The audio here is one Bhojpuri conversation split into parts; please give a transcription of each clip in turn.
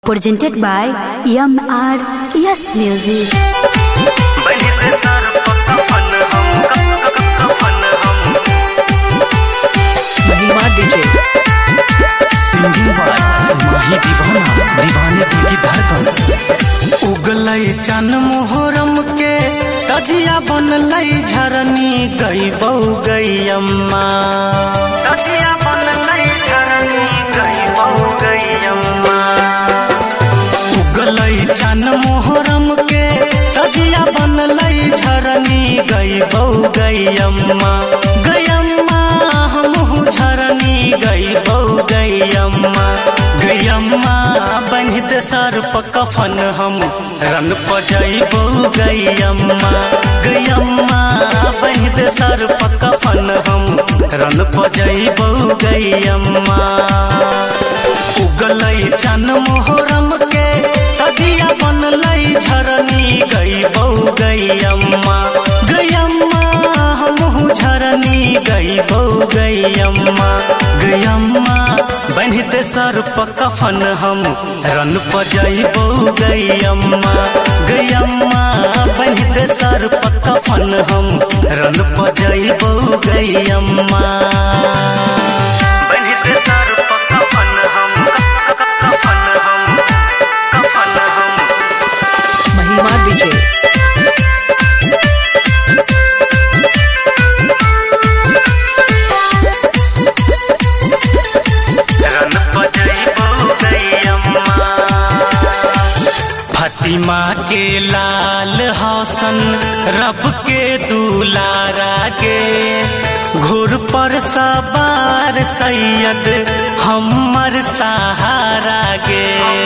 Presented by MRS Music. Mahima DJ singing by Mahi दीवाना दीवाने दिल की धड़कन। उगलई चन मोहरम के तजिया बनलई झरनी गई बऊ गई अम्मा। तजिया बनलई झरनी गई बऊ गई अम्मा। उगलई चन मोहरम के तजिया बनलई झरनी गई बऊ गई अम्मा। गई अम्मा हमहू झरनी गई बऊ गई अम्मा। गई अम्मा बनित सर कफन हम रन पजई बऊ गई अम्मा। गई अम्मा बनित सर कफन हम रन पजई बऊ गई अम्मा। उगलई चन मोहरम के तजिया बनलई झरनी गई बऊ गई अम्मा। गई अम्मा हमहू झरनी गई बऊ गई अम्मा। गई अम्मा बनित सर कफन हम रन पजई बऊ गई अम्मा। गई अम्मा बनित सर कफन हम रन पजई बऊ गई अम्मा। बनित सर कफन हम कफन हम कफन हम। महिमा डीजे फातिमा के लाल हसन रब के दुलारा के घुर पर सवार सैयद हमर सहारा गे।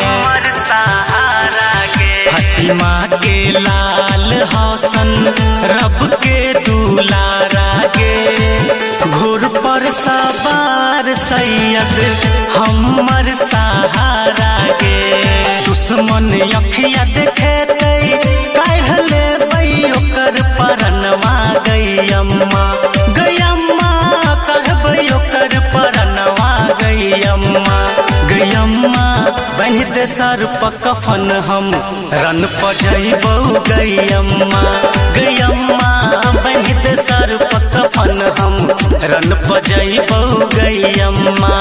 फातिमा के लाल हसन रब के दुलारा के घुर पर सवार सैयद हमर सहारा गे। दुश्मन अखिया देखे कहले बई ओकर परनवा गई अम्मा। गई अम्मा कहबै ओकर परनवा गई अम्मा। गई अम्मा बनित सर कफन हम रन पजई बऊ गई अम्मा। गई अम्मा बनित सर कफन हम रन पजई बऊ गई अम्मा।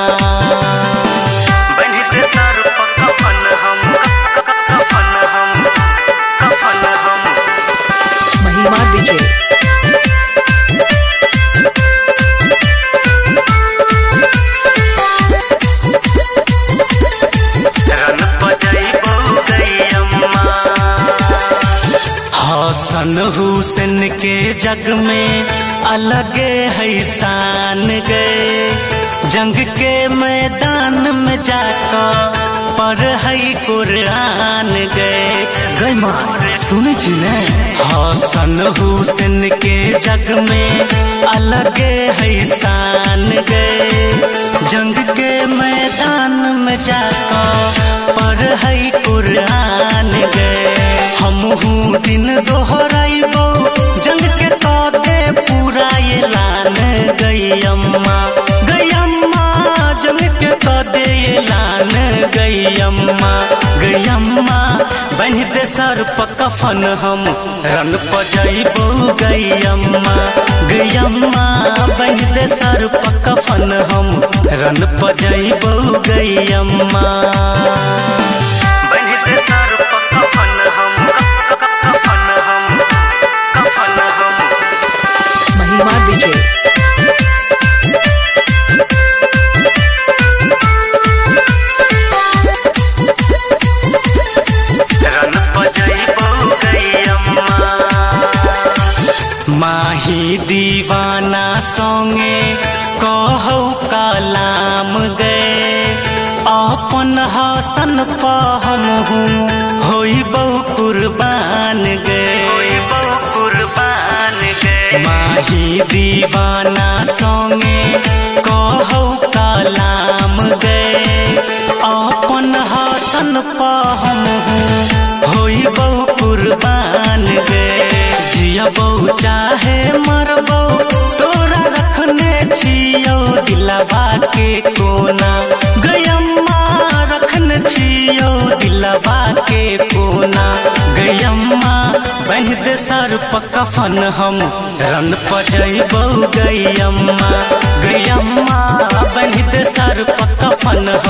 बनित सर कफन हम कफन हम कफन हम। महिमा डीजे रन पजई बऊ गई अम्मा। हसन हुसैन के जग में अलगे है शान गए। जंग के मैदान में जाकर पर है कुरान गए। गई माँ सुने छी ने हसन हुसैन के जग में अलगे है शान गए। जंग के मैदान में जाकर पर है कुरान गए। हमहू दिन दोहराइबो जंग के कदे पूरा ऐलान गई अम्मा। गई अम्मा जंग के कदे ऐलान गई अम्मा। गई अम्मा बनित सर कफन हम रन पजई बऊ गई अम्मा। गई अम्मा बनित सर कफन हम रन पजई बऊ गई अम्मा। बनित सर कफन हम कफन हम कफन हम। महिमा डीजे रन पजई बऊ गई अम्मा। माही दीवाना सोंगे कहौ कलाम गए। अपन हसन पर हमहू होइबौ कुर्बान गए। माही दीवाना सोंगे कहौ कलाम गए। अपन हसन पर हमहू होइबौ कुर्बान गए। जियबौ चाहे मरबौ तोरा रखने छियौ दिलवा के कोना। गई अम्मा रखन छियौ दिल ना गैयम्मा बन दे सर पकफन हम रन पजैबौ गैयम्मा गैयम्मा बन दे सर पकफन